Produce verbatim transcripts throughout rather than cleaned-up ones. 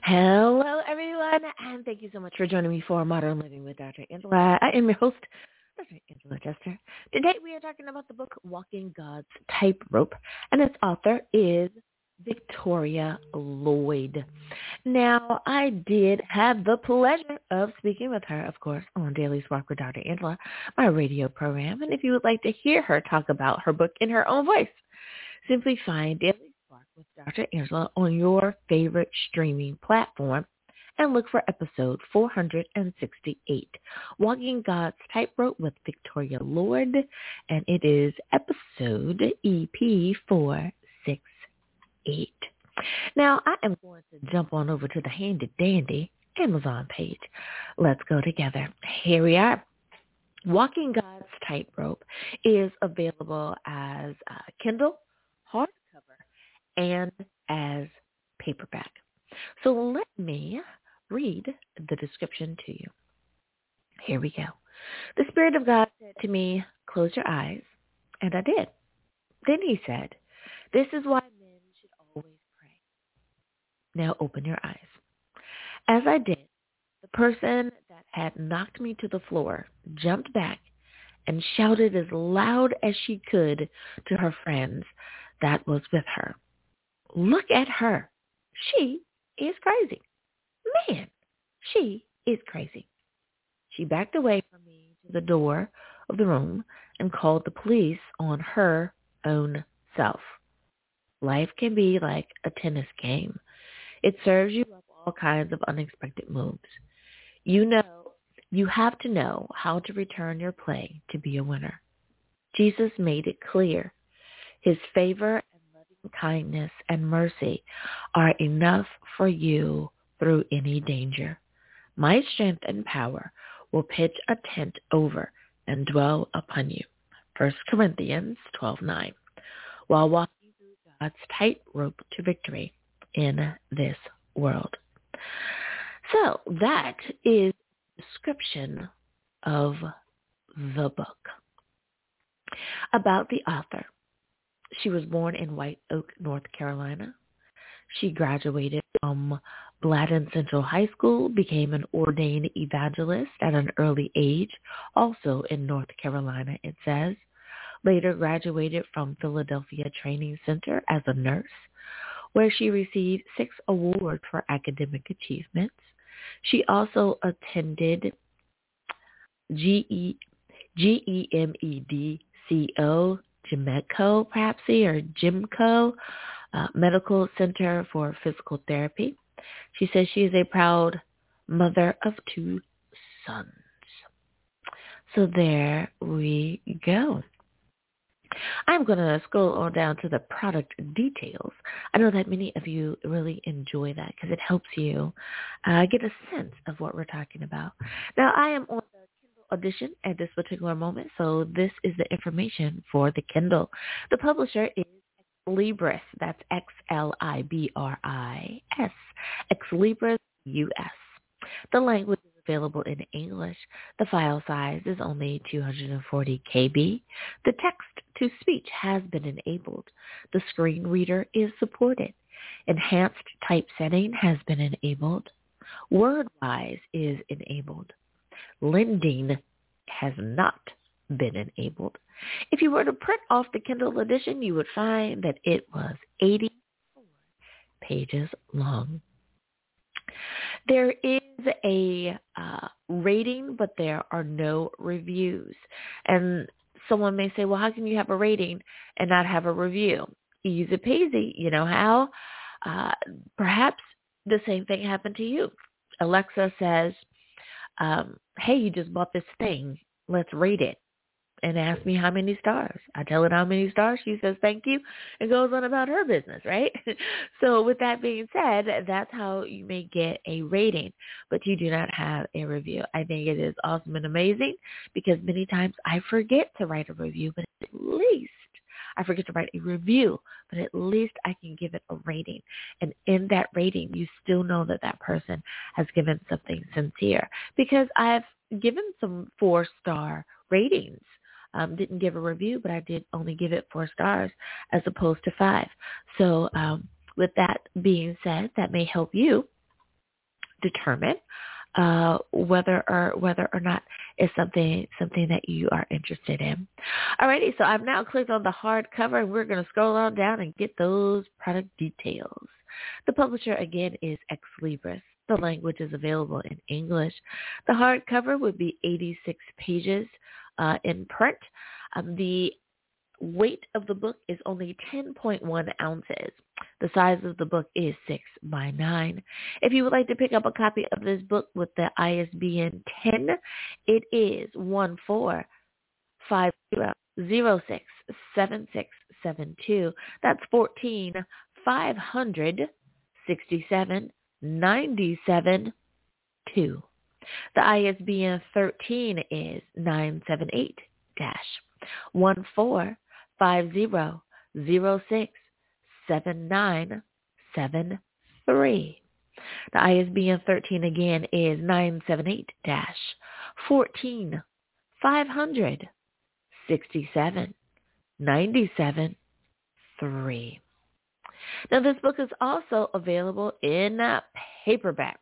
Hello, everyone, and thank you so much for joining me for Modern Living with Doctor Angela. I am your host, Doctor Angela Chester. Today, we are talking about the book Walking God's Tightrope, and its author is Victoria Lloyd. Now, I did have the pleasure of speaking with her, of course, on Daily Spark with Doctor Angela, my radio program, and if you would like to hear her talk about her book in her own voice, simply find Daily Spark with Doctor Angela on your favorite streaming platform and look for episode four hundred sixty-eight, Walking God's Tightrope with Victoria Lloyd, and it is episode E P four sixty-eight. Now, I am going to jump on over to the handy-dandy Amazon page. Let's go together. Here we are. Walking God's Tightrope is available as uh, Kindle, hardcover, and as paperback. So let me read the description to you. Here we go. The Spirit of God said to me, "Close your eyes," and I did. Then he said, "This is why men should always pray. Now open your eyes." As I did, the person that had knocked me to the floor jumped back and shouted as loud as she could to her friends that was with her, "Look at her. She is crazy. Man, she is crazy." She backed away from me to the door of the room and called the police on her own self. Life can be like a tennis game. It serves you up all kinds of unexpected moves. You know, you have to know how to return your play to be a winner. Jesus made it clear. His favor and loving kindness and mercy are enough for you through any danger. My strength and power will pitch a tent over and dwell upon you. First Corinthians twelve nine. While walking through God's tightrope to victory in this world. So that is the description of the book. About the author. She was born in White Oak, North Carolina. She graduated from Bladden Central High School, became an ordained evangelist at an early age, also in North Carolina, it says. Later graduated from Philadelphia Training Center as a nurse, where she received six awards for academic achievements. She also attended G E, G E M E D C O, Gemco, perhaps, or Gimco, uh, Medical Center for Physical Therapy. She says she is a proud mother of two sons. So there we go. I'm going to scroll on down to the product details. I know that many of you really enjoy that because it helps you uh, get a sense of what we're talking about. Now, I am on the Kindle edition at this particular moment, so this is the information for the Kindle. The publisher is Exlibris. That's X L I B R I S. Exlibris U S. The language is available in English. The file size is only two hundred forty kilobytes. The text-to-speech has been enabled. The screen reader is supported. Enhanced typesetting has been enabled. WordWise is enabled. Lending has not been enabled. If you were to print off the Kindle edition, you would find that it was eighty-four pages long. There is a uh, rating, but there are no reviews. And someone may say, well, how can you have a rating and not have a review? Easy peasy. You know how? Uh, perhaps the same thing happened to you. Alexa says, um, hey, you just bought this thing. Let's rate it. And ask me how many stars. I tell it how many stars. She says thank you and goes on about her business, right? So with that being said, that's how you may get a rating, but you do not have a review. I think it is awesome and amazing because many times I forget to write a review, but at least I forget to write a review, but at least I can give it a rating. And in that rating, you still know that that person has given something sincere because I've given some four-star ratings. Um, didn't give a review, but I did only give it four stars as opposed to five. So um, with that being said, that may help you determine uh, whether or whether or not it's something something that you are interested in. Alrighty, so I've now clicked on the hardcover, and we're going to scroll on down and get those product details. The publisher again is Ex Libris. The language is available in English. The hardcover would be eighty-six pages uh, in print. Um, the weight of the book is only ten point one ounces. The size of the book is six by nine. If you would like to pick up a copy of this book with the I S B N ten, it is one four five zero zero six seven six seven two. That's fourteen five hundred sixty-seven ninety-seven two. The I S B N thirteen is nine seven eight one four five zero zero six seven nine seven three. The I S B N thirteen again is nine seven eight fourteen five hundred sixty-seven ninety-seven three. Now this book is also available in uh, paperback.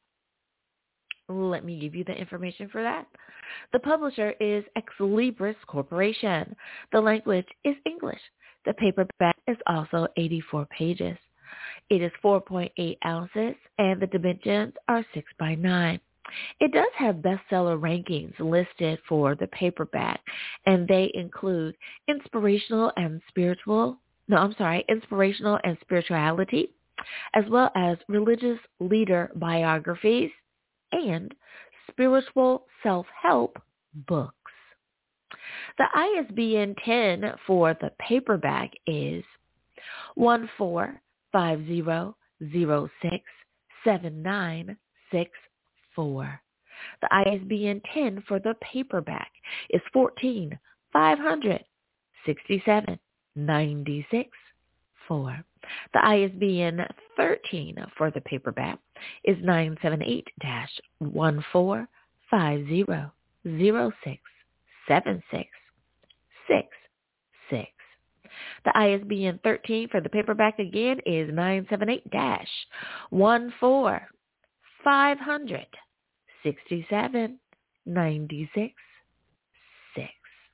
Let me give you the information for that. The publisher is Ex Libris Corporation. The language is English. The paperback is also eighty-four pages. It is four point eight ounces, and the dimensions are six by nine. It does have bestseller rankings listed for the paperback, and they include inspirational and spiritual, no, I'm sorry, inspirational and spirituality, as well as religious leader biographies and spiritual self-help books. The I S B N ten for the paperback is one four five zero zero six seven nine six four. The I S B N ten for the paperback is fourteen five hundred sixty-seven ninety-six four. The I S B N thirteen for the paperback is nine seven eight one four five zero zero six seven six six six. The I S B N thirteen for the paperback again is nine seven eight one four five hundred sixty-seven ninety-six six.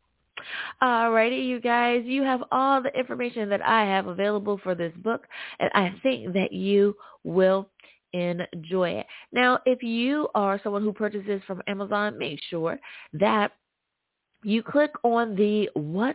Alrighty, you guys, you have all the information that I have available for this book, and I think that you will enjoy it. Now, if you are someone who purchases from Amazon, make sure that you click on the What's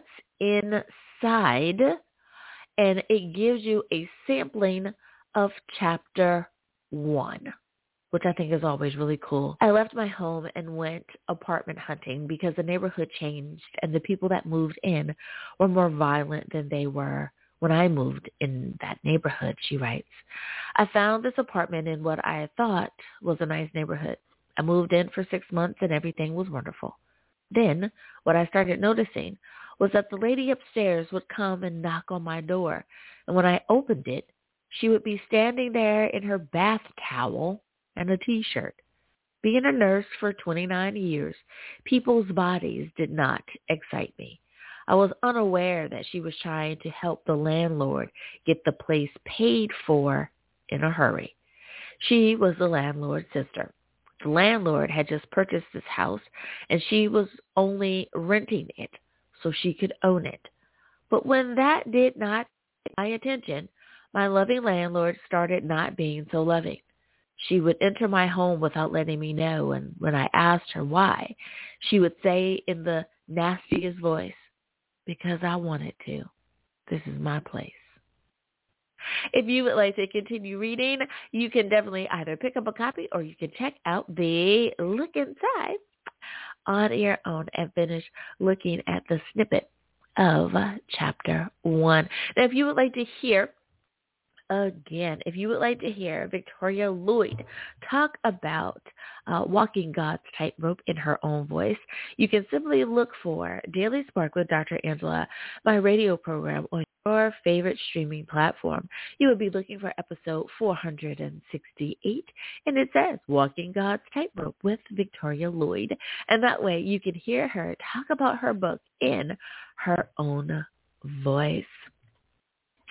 Inside, and it gives you a sampling of chapter one, which I think is always really cool. I left my home and went apartment hunting because the neighborhood changed and the people that moved in were more violent than they were when I moved in that neighborhood, she writes. I found this apartment in what I thought was a nice neighborhood. I moved in for six months and everything was wonderful. Then what I started noticing was that the lady upstairs would come and knock on my door, and when I opened it, she would be standing there in her bath towel and a T-shirt. Being a nurse for twenty-nine years, people's bodies did not excite me. I was unaware that she was trying to help the landlord get the place paid for in a hurry. She was the landlord's sister. The landlord had just purchased this house, and she was only renting it so she could own it. But when that did not get my attention, my loving landlord started not being so loving. She would enter my home without letting me know, and when I asked her why, she would say in the nastiest voice, "Because I wanted to. This is my place." If you would like to continue reading, you can definitely either pick up a copy or you can check out the Look Inside on your own and finish looking at the snippet of chapter one. Now, if you would like to hear Again, if you would like to hear Victoria Lloyd talk about uh, walking God's tightrope in her own voice, you can simply look for Daily Spark with Doctor Angela, my radio program on your favorite streaming platform. You would be looking for episode four hundred sixty-eight, and it says Walking God's Tightrope with Victoria Lloyd. And that way you can hear her talk about her book in her own voice.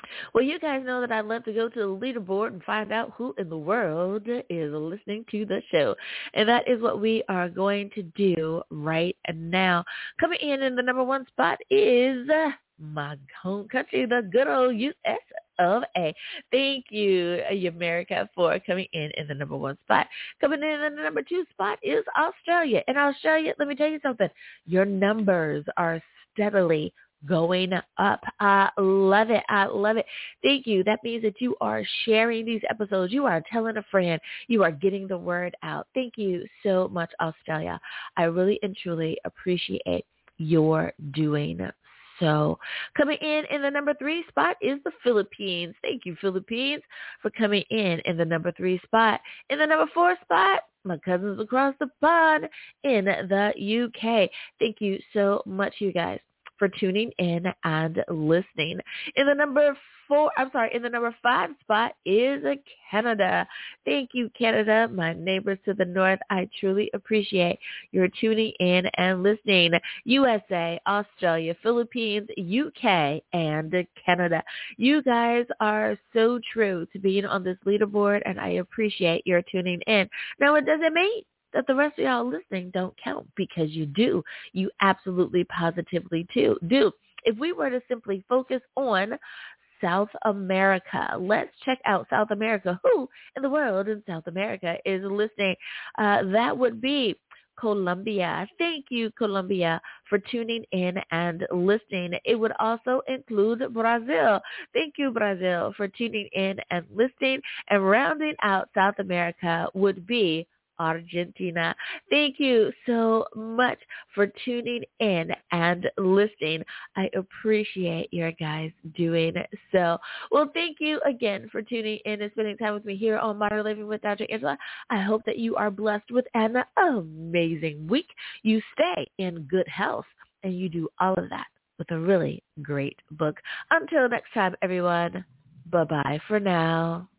Well, you guys know that I'd love to go to the leaderboard and find out who in the world is listening to the show. And that is what we are going to do right now. Coming in in the number one spot is my home country, the good old U S of A. Thank you, America, for coming in in the number one spot. Coming in in the number two spot is Australia. And Australia, let me tell you something. Your numbers are steadily going up. I love it. I love it. Thank you. That means that you are sharing these episodes. You are telling a friend. You are getting the word out. Thank you so much, Australia. I really and truly appreciate your doing so. Coming in in the number three spot is the Philippines. Thank you, Philippines, for coming in in the number three spot. In the number four spot, my cousins across the pond in the U K. Thank you so much, you guys, for tuning in and listening. In the number four, I'm sorry, in the number five spot is Canada. Thank you, Canada, my neighbors to the north. I truly appreciate your tuning in and listening. U S A, Australia, Philippines, U K, and Canada. You guys are so true to being on this leaderboard, and I appreciate your tuning in. Now, it doesn't mean that the rest of y'all listening don't count, because you do. You absolutely positively too do. If we were to simply focus on South America, let's check out South America. Who in the world in South America is listening? Uh, that would be Colombia. Thank you, Colombia, for tuning in and listening. It would also include Brazil. Thank you, Brazil, for tuning in and listening. And rounding out South America would be Argentina. Thank you so much for tuning in and listening. I appreciate your guys doing so. Well, thank you again for tuning in and spending time with me here on Modern Living with Doctor Angela. I hope that you are blessed with an amazing week. You stay in good health, and you do all of that with a really great book. Until next time, everyone, bye-bye for now.